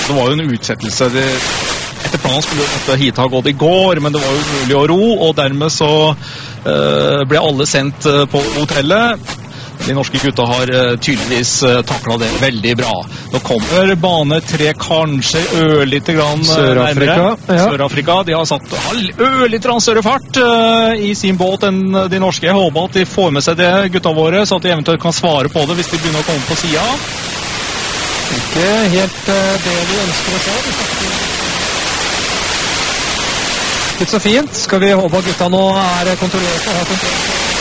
Det var jo en utsettelse. Etter planen skulle dette heatet ha gått i går, men det var jo mulig å ro, og dermed så ble alle sendt på hotellet. De norske gutta har tydeligvis taklet det veldig bra. Nå kommer bane 3 kanskje ørlite grann nærmere. Sør-Afrika. De har satt ørlite grann større fart i sin båt enn de norske. Jeg håper at de får med seg det, gutta våre, så at de eventuelt kan svare på det hvis de begynner å komme på siden. Ikke helt det vi ønsker å se. Litt så fint. Skal vi håpe at gutta nå er kontrollert og har kontroll på